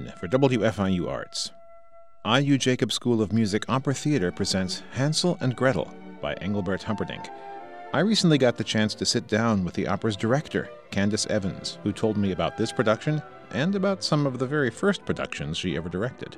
1 for WFIU Arts. IU Jacob School of Music Opera Theater presents Hansel and Gretel by Engelbert Humperdinck. I recently got the chance to sit down with the opera's director, Candace Evans, who told me about this production and about some of the very first productions she ever directed.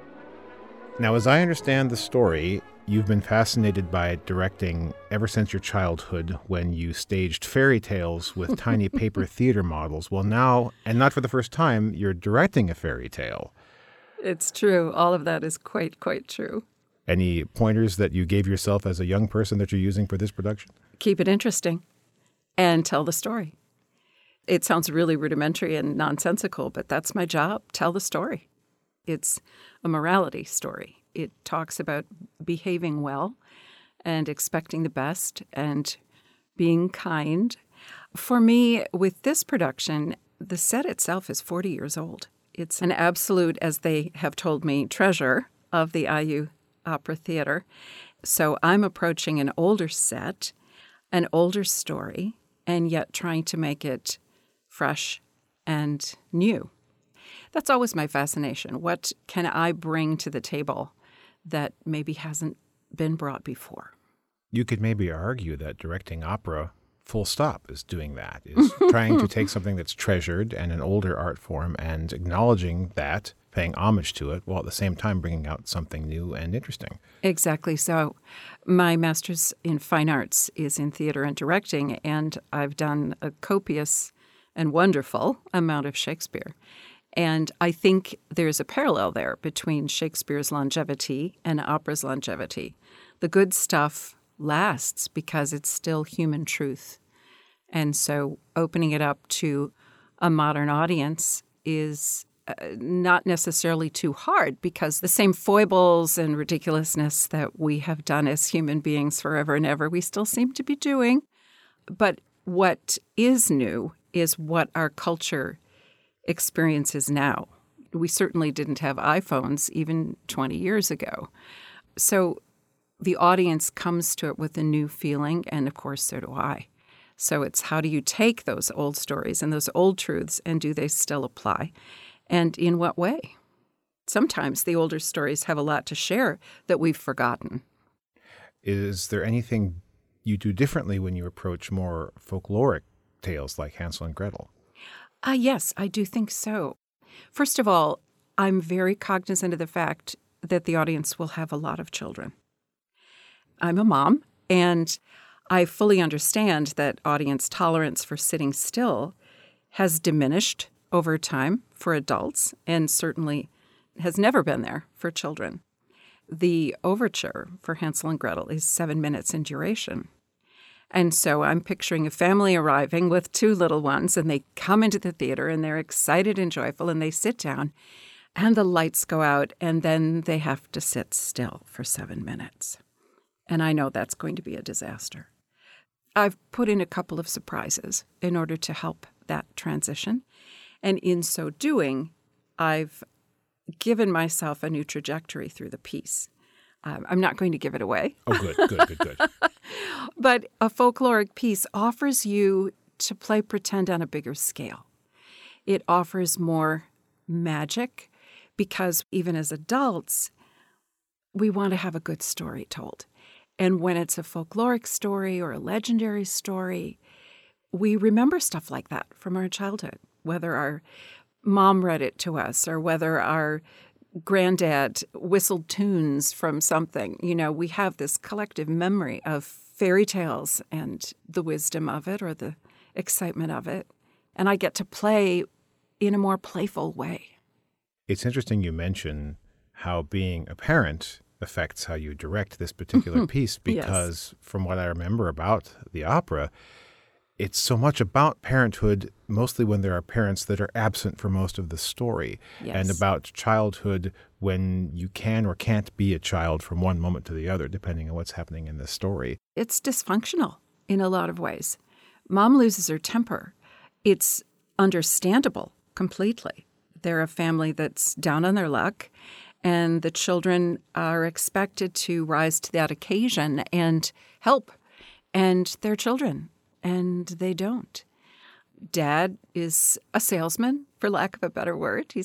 Now, as I understand the story, you've been fascinated by directing ever since your childhood when you staged fairy tales with tiny paper theater models. Well, now, and not for the first time, you're directing a fairy tale. It's true. All of that is quite true. Any pointers that you gave yourself as a young person that you're using for this production? Keep it interesting and tell the story. It sounds really rudimentary and nonsensical, but that's my job. Tell the story. It's a morality story. It talks about behaving well and expecting the best and being kind. For me, with this production, the set itself is 40 years old. It's an absolute, as they have told me, treasure of the IU Opera Theater. So I'm approaching an older set, an older story, and yet trying to make it fresh and new. That's always my fascination. What can I bring to the table that maybe hasn't been brought before? You could maybe argue that directing opera, full stop, is doing that, is trying to take something that's treasured and an older art form and acknowledging that, paying homage to it, while at the same time bringing out something new and interesting. Exactly. So my master's in fine arts is in theater and directing, and I've done a copious and wonderful amount of Shakespeare. And I think there's a parallel there between Shakespeare's longevity and opera's longevity. The good stuff lasts because it's still human truth. And so opening it up to a modern audience is not necessarily too hard because the same foibles and ridiculousness that we have done as human beings forever and ever, we still seem to be doing. But what is new is what our culture experiences now. We certainly didn't have iPhones even 20 years ago. So the audience comes to it with a new feeling, and of course, so do I. So it's how do you take those old stories and those old truths, and do they still apply? And in what way? Sometimes the older stories have a lot to share that we've forgotten. Is there anything you do differently when you approach more folkloric tales like Hansel and Gretel? Yes, I do think so. First of all, I'm very cognizant of the fact that the audience will have a lot of children. I'm a mom, and I fully understand that audience tolerance for sitting still has diminished over time for adults and certainly has never been there for children. The overture for Hansel and Gretel is 7 minutes in duration. And so I'm picturing a family arriving with 2 little ones, and they come into the theater, and they're excited and joyful, and they sit down, and the lights go out, and then they have to sit still for 7 minutes. And I know that's going to be a disaster. I've put in a couple of surprises in order to help that transition. And in so doing, I've given myself a new trajectory through the piece. I'm not going to give it away. Oh, good. But a folkloric piece offers you to play pretend on a bigger scale. It offers more magic because even as adults, we want to have a good story told. And when it's a folkloric story or a legendary story, we remember stuff like that from our childhood, whether our mom read it to us or whether our granddad whistled tunes from something. You know, we have this collective memory of fairy tales and the wisdom of it or the excitement of it. And I get to play in a more playful way. It's interesting you mention how being a parent affects how you direct this particular piece because From what I remember about the opera, it's so much about parenthood, mostly when there are parents that are absent for most of the story, and about childhood when you can or can't be a child from one moment to the other, depending on what's happening in the story. It's dysfunctional in a lot of ways. Mom loses her temper. It's understandable completely. They're a family that's down on their luck, and the children are expected to rise to that occasion and help. And they're children. And they don't. Dad is a salesman, for lack of a better word. He's out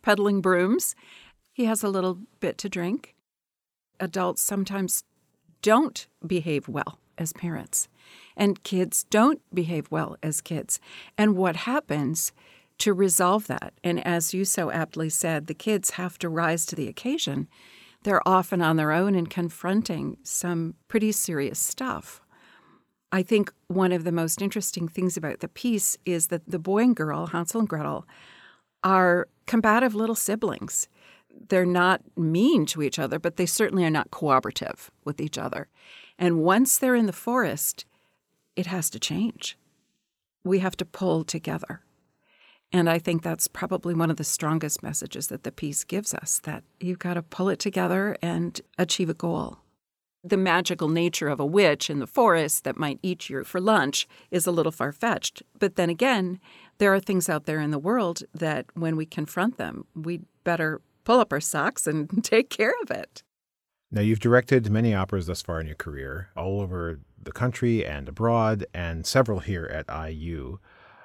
peddling brooms. He has a little bit to drink. Adults sometimes don't behave well as parents, and kids don't behave well as kids. And what happens to resolve that? And as you so aptly said, the kids have to rise to the occasion. They're often on their own and confronting some pretty serious stuff. I think one of the most interesting things about the piece is that the boy and girl, Hansel and Gretel, are combative little siblings. They're not mean to each other, but they certainly are not cooperative with each other. And once they're in the forest, it has to change. We have to pull together. And I think that's probably one of the strongest messages that the piece gives us, that you've got to pull it together and achieve a goal. The magical nature of a witch in the forest that might eat you for lunch is a little far-fetched. But then again, there are things out there in the world that when we confront them, we'd better pull up our socks and take care of it. Now, you've directed many operas thus far in your career, all over the country and abroad, and several here at IU.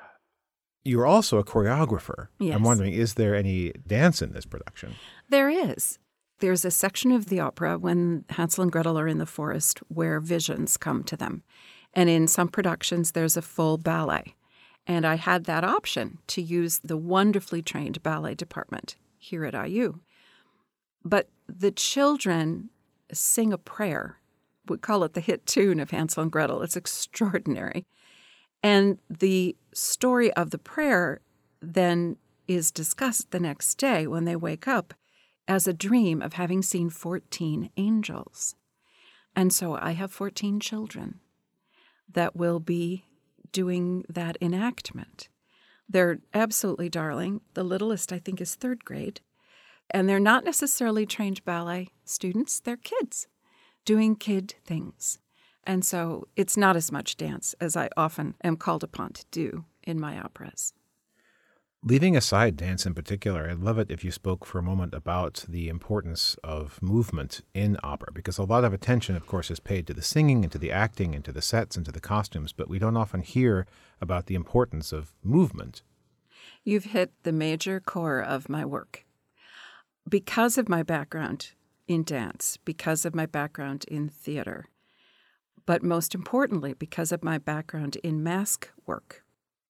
You're also a choreographer. Yes. I'm wondering, is there any dance in this production? There is. There's a section of the opera when Hansel and Gretel are in the forest where visions come to them. And in some productions, there's a full ballet. And I had that option to use the wonderfully trained ballet department here at IU. But the children sing a prayer. We call it the hit tune of Hansel and Gretel. It's extraordinary. And the story of the prayer then is discussed the next day when they wake up as a dream of having seen 14 angels. And so I have 14 children that will be doing that enactment. They're absolutely darling. The littlest, I think, is 3rd grade. And they're not necessarily trained ballet students. They're kids doing kid things. And so it's not as much dance as I often am called upon to do in my operas. Leaving aside dance in particular, I'd love it if you spoke for a moment about the importance of movement in opera, because a lot of attention, of course, is paid to the singing and to the acting and to the sets and to the costumes, but we don't often hear about the importance of movement. You've hit the major core of my work. Because of my background in dance, because of my background in theater, but most importantly, because of my background in mask work,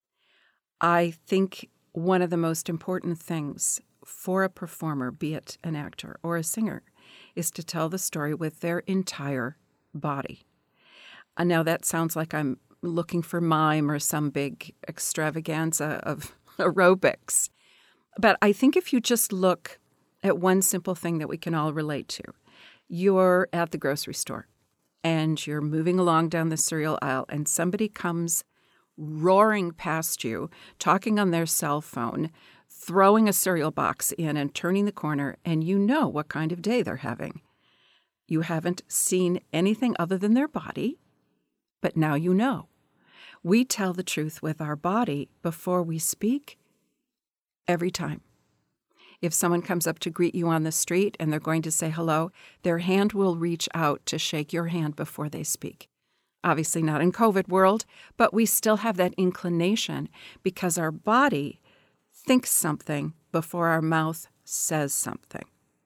I think one of the most important things for a performer, be it an actor or a singer, is to tell the story with their entire body. And now that sounds like I'm looking for mime or some big extravaganza of aerobics. But I think if you just look at one simple thing that we can all relate to, you're at the grocery store and you're moving along down the cereal aisle and somebody comes roaring past you, talking on their cell phone, throwing a cereal box in and turning the corner, and you know what kind of day they're having. You haven't seen anything other than their body, but now you know. We tell the truth with our body before we speak every time. If someone comes up to greet you on the street and they're going to say hello, their hand will reach out to shake your hand before they speak. Obviously not in COVID world, but we still have that inclination because our body thinks something before our mouth says something.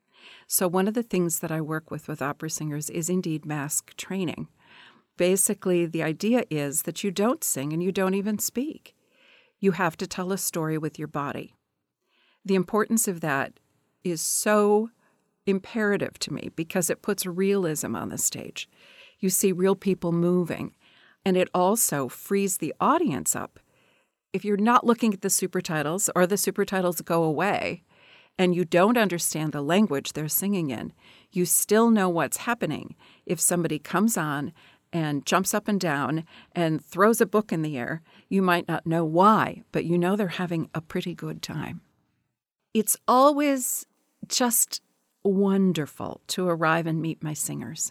So one of the things that I work with opera singers is indeed mask training. Basically, the idea is that you don't sing and you don't even speak. You have to tell a story with your body. The importance of that is so imperative to me because it puts realism on the stage. You see real people moving, and it also frees the audience up. If you're not looking at the super titles or the super titles go away and you don't understand the language they're singing in, you still know what's happening if somebody comes on and jumps up and down and throws a book in the air. You might not know why, but you know they're having a pretty good time. It's always just wonderful to arrive and meet my singers.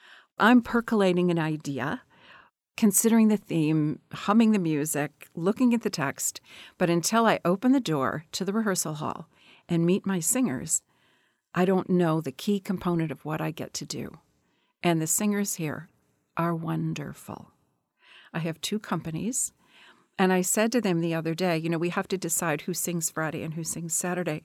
I'm percolating an idea, considering the theme, humming the music, looking at the text, but until I open the door to the rehearsal hall and meet my singers, I don't know the key component of what I get to do. And the singers here are wonderful. I have 2 companies, and I said to them the other day, we have to decide who sings Friday and who sings Saturday.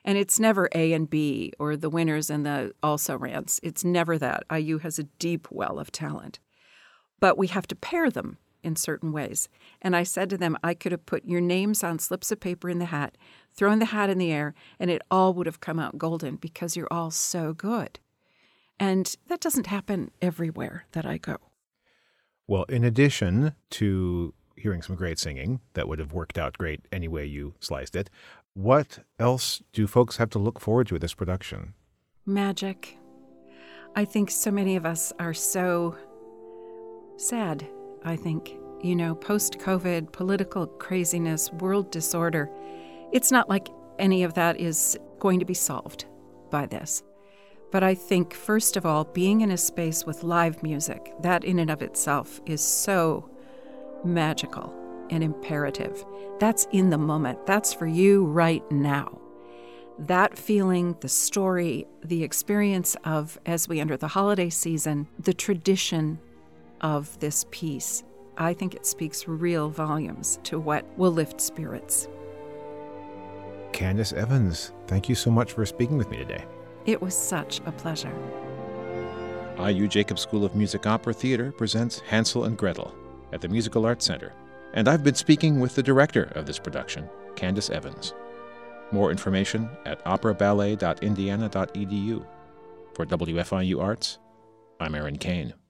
And it's never A and B or the winners and the also-rans. It's never that. IU has a deep well of talent. But we have to pair them in certain ways. And I said to them, I could have put your names on slips of paper in the hat, thrown the hat in the air, and it all would have come out golden because you're all so good. And that doesn't happen everywhere that I go. Well, in addition to hearing some great singing that would have worked out great any way you sliced it, what else do folks have to look forward to with this production? Magic. I think so many of us are so sad, I think. You know, post-COVID, political craziness, world disorder. It's not like any of that is going to be solved by this. But I think, first of all, being in a space with live music, that in and of itself is so magical and imperative. That's in the moment. That's for you right now. That feeling, the story, the experience of, as we enter the holiday season, the tradition of this piece, I think it speaks real volumes to what will lift spirits. Candace Evans, thank you so much for speaking with me today. It was such a pleasure. IU Jacob School of Music Opera Theater presents Hansel and Gretel at the Musical Arts Center, and I've been speaking with the director of this production, Candace Evans. More information at operaballet.indiana.edu. For WFIU Arts, I'm Aaron Kane.